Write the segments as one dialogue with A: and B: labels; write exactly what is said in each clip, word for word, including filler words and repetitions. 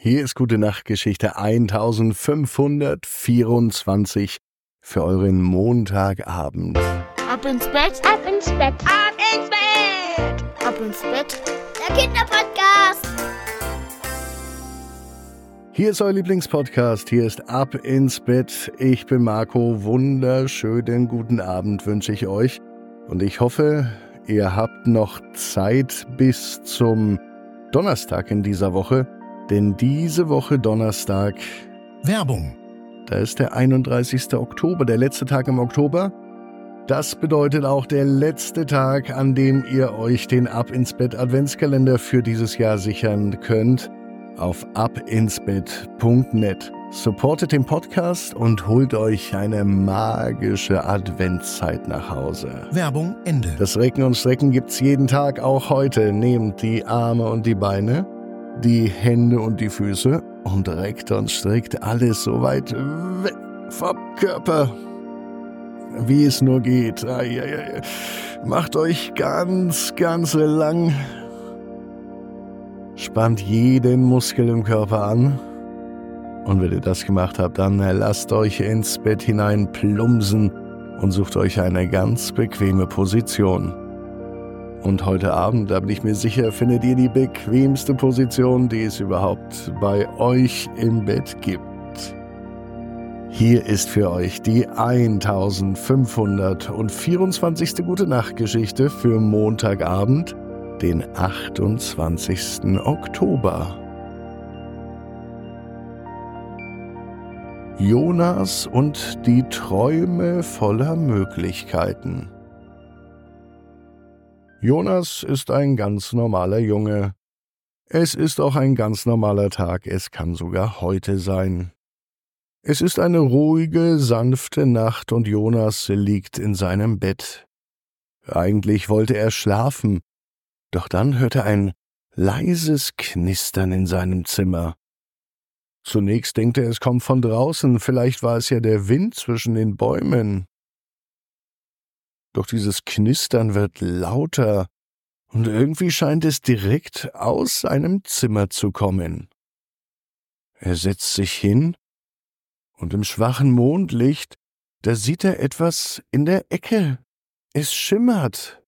A: Hier ist Gute Nacht Geschichte eintausendfünfhundertvierundzwanzig für euren Montagabend.
B: Ab ins Bett,
C: Ab ins Bett,
D: Ab ins Bett!
B: ab ins Bett.
C: der Kinderpodcast.
A: Hier ist euer Lieblingspodcast, hier ist Ab ins Bett. Ich bin Marco, wunderschönen guten Abend wünsche ich euch. Und ich hoffe, ihr habt noch Zeit bis zum Donnerstag in dieser Woche. Denn diese Woche Donnerstag,
E: Werbung.
A: da ist der einunddreißigste Oktober, der letzte Tag im Oktober. Das bedeutet auch der letzte Tag, an dem ihr euch den Ab ins Bett Adventskalender für dieses Jahr sichern könnt. Auf abinsbett punkt net. Supportet den Podcast und holt euch eine magische Adventszeit nach Hause.
E: Werbung Ende.
A: Das Recken und Strecken gibt's jeden Tag, auch heute. Nehmt die Arme und die Beine, die Hände und die Füße und reckt und streckt alles so weit weg vom Körper, wie es nur geht. Ai, ai, ai. Macht euch ganz, ganz lang. Spannt jeden Muskel im Körper an. Und wenn ihr das gemacht habt, dann lasst euch ins Bett hinein plumpsen und sucht euch eine ganz bequeme Position. Und heute Abend, da bin ich mir sicher, findet ihr die bequemste Position, die es überhaupt bei euch im Bett gibt. Hier ist für euch die eintausendfünfhundertvierundzwanzigste Gute Nacht Geschichte für Montagabend, den achtundzwanzigsten Oktober. Jonas und die Träume voller Möglichkeiten. Jonas ist ein ganz normaler Junge. Es ist auch ein ganz normaler Tag, es kann sogar heute sein. Es ist eine ruhige, sanfte Nacht und Jonas liegt in seinem Bett. Eigentlich wollte er schlafen, doch dann hört er ein leises Knistern in seinem Zimmer. Zunächst denkt er, es kommt von draußen, vielleicht war es ja der Wind zwischen den Bäumen. Doch dieses Knistern wird lauter und irgendwie scheint es direkt aus seinem Zimmer zu kommen. Er setzt sich hin und im schwachen Mondlicht, da sieht er etwas in der Ecke. Es schimmert.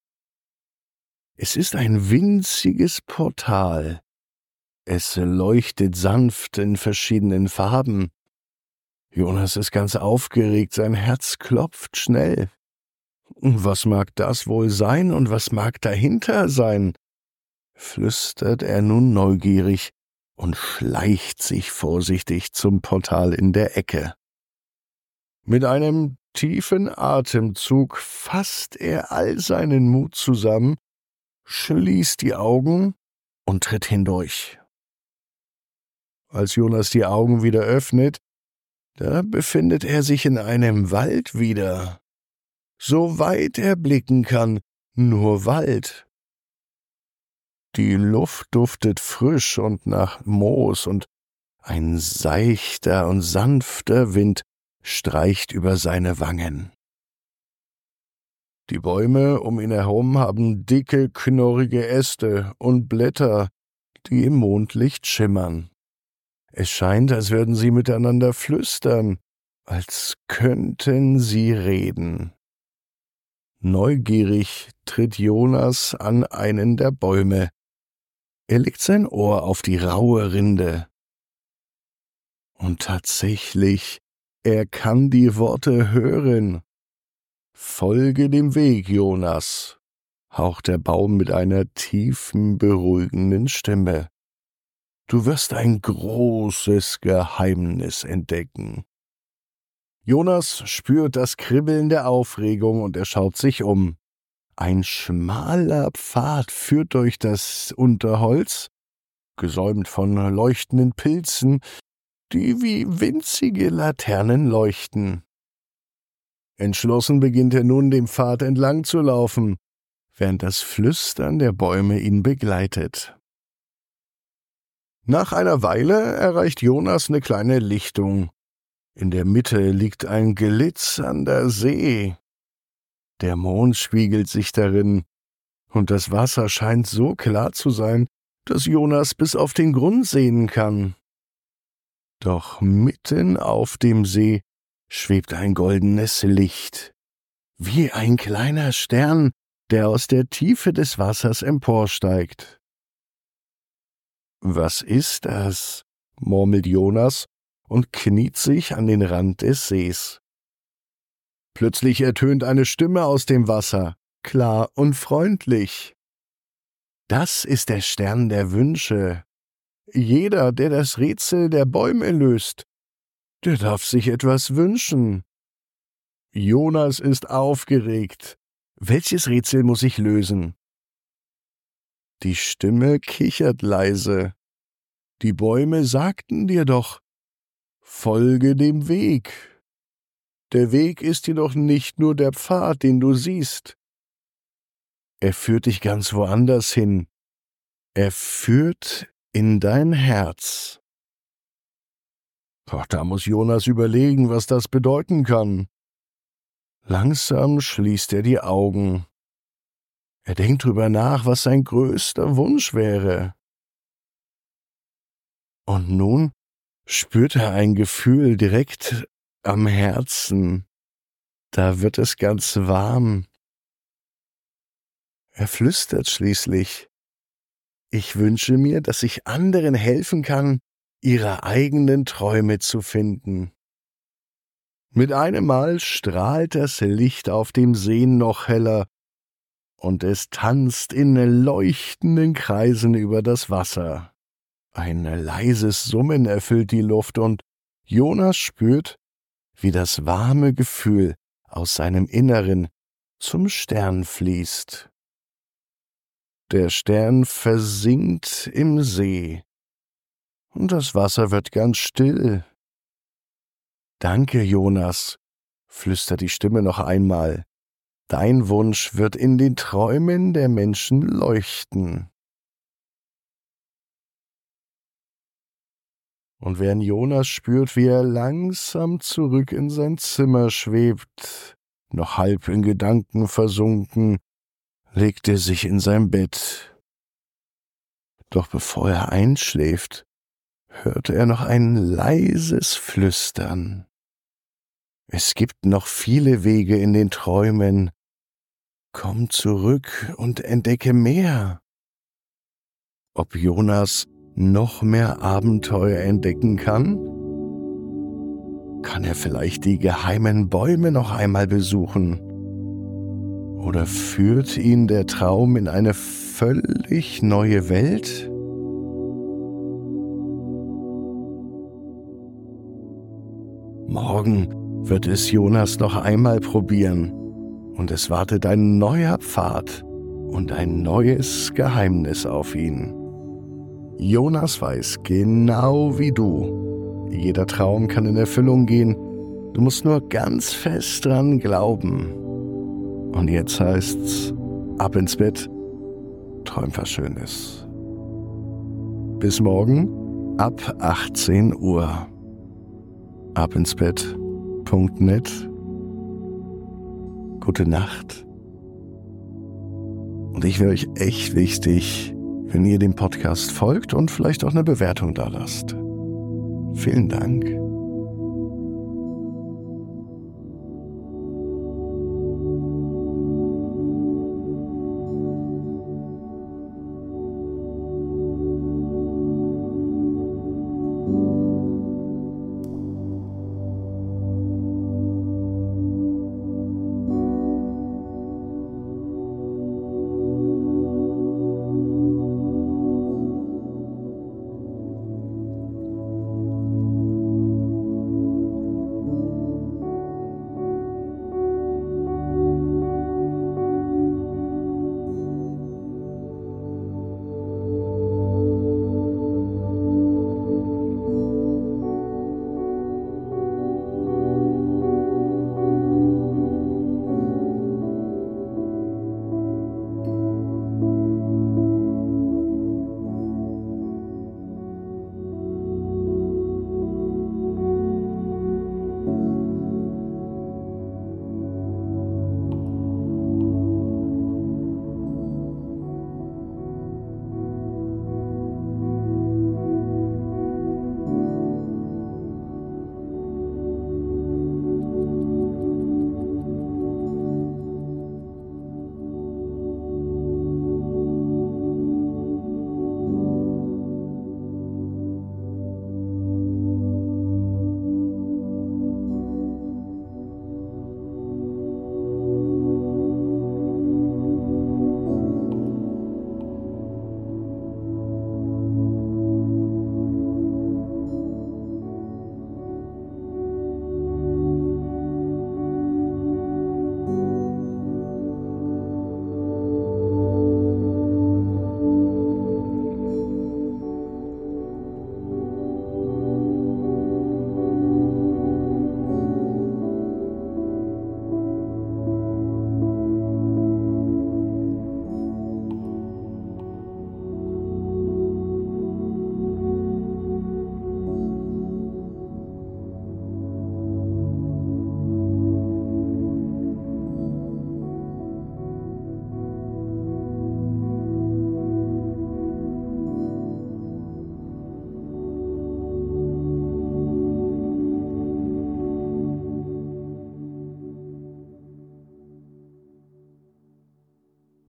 A: Es ist ein winziges Portal. Es leuchtet sanft in verschiedenen Farben. Jonas ist ganz aufgeregt, sein Herz klopft schnell. Was mag das wohl sein und was mag dahinter sein? Flüstert er nun neugierig und schleicht sich vorsichtig zum Portal in der Ecke. Mit einem tiefen Atemzug fasst er all seinen Mut zusammen, schließt die Augen und tritt hindurch. Als Jonas die Augen wieder öffnet, da befindet er sich in einem Wald wieder. So weit er blicken kann, nur Wald. Die Luft duftet frisch und nach Moos und ein seichter und sanfter Wind streicht über seine Wangen. Die Bäume um ihn herum haben dicke, knorrige Äste und Blätter, die im Mondlicht schimmern. Es scheint, als würden sie miteinander flüstern, als könnten sie reden. Neugierig tritt Jonas an einen der Bäume. Er legt sein Ohr auf die raue Rinde. Und tatsächlich, er kann die Worte hören. Folge dem Weg, Jonas, haucht der Baum mit einer tiefen, beruhigenden Stimme. Du wirst ein großes Geheimnis entdecken. Jonas spürt das Kribbeln der Aufregung und er schaut sich um. Ein schmaler Pfad führt durch das Unterholz, gesäumt von leuchtenden Pilzen, die wie winzige Laternen leuchten. Entschlossen beginnt er nun, dem Pfad entlang zu laufen, während das Flüstern der Bäume ihn begleitet. Nach einer Weile erreicht Jonas eine kleine Lichtung. In der Mitte liegt ein glitzernder See. Der Mond spiegelt sich darin, und das Wasser scheint so klar zu sein, dass Jonas bis auf den Grund sehen kann. Doch mitten auf dem See schwebt ein goldenes Licht, wie ein kleiner Stern, der aus der Tiefe des Wassers emporsteigt. »Was ist das?« murmelt Jonas und kniet sich an den Rand des Sees. Plötzlich ertönt eine Stimme aus dem Wasser, klar und freundlich. »Das ist der Stern der Wünsche. Jeder, der das Rätsel der Bäume löst, der darf sich etwas wünschen.« Jonas ist aufgeregt. Welches Rätsel muss ich lösen? Die Stimme kichert leise. Die Bäume sagten dir doch, folge dem Weg. Der Weg ist jedoch nicht nur der Pfad, den du siehst. Er führt dich ganz woanders hin. Er führt in dein Herz. Doch da muss Jonas überlegen, was das bedeuten kann. Langsam schließt er die Augen. Er denkt drüber nach, was sein größter Wunsch wäre. Und nun spürt er ein Gefühl direkt am Herzen. Da wird es ganz warm. Er flüstert schließlich: Ich wünsche mir, dass ich anderen helfen kann, ihre eigenen Träume zu finden. Mit einem Mal strahlt das Licht auf dem See noch heller und es tanzt in leuchtenden Kreisen über das Wasser. Ein leises Summen erfüllt die Luft und Jonas spürt, wie das warme Gefühl aus seinem Inneren zum Stern fließt. Der Stern versinkt im See und das Wasser wird ganz still. »Danke, Jonas«, flüstert die Stimme noch einmal. »Dein Wunsch wird in den Träumen der Menschen leuchten.« Und während Jonas spürt, wie er langsam zurück in sein Zimmer schwebt, noch halb in Gedanken versunken, legt er sich in sein Bett. Doch bevor er einschläft, hört er noch ein leises Flüstern. Es gibt noch viele Wege in den Träumen. Komm zurück und entdecke mehr. Ob Jonas noch mehr Abenteuer entdecken kann? Kann er vielleicht die geheimen Bäume noch einmal besuchen? Oder führt ihn der Traum in eine völlig neue Welt? Morgen wird es Jonas noch einmal probieren und es wartet ein neuer Pfad und ein neues Geheimnis auf ihn. Jonas weiß, genau wie du, jeder Traum kann in Erfüllung gehen, du musst nur ganz fest dran glauben. Und jetzt heißt's, ab ins Bett, träum was Schönes. Bis morgen ab achtzehn Uhr. abinsbett punkt net. Gute Nacht. Und ich wäre euch echt wichtig, wenn ihr dem Podcast folgt und vielleicht auch eine Bewertung da lasst. Vielen Dank.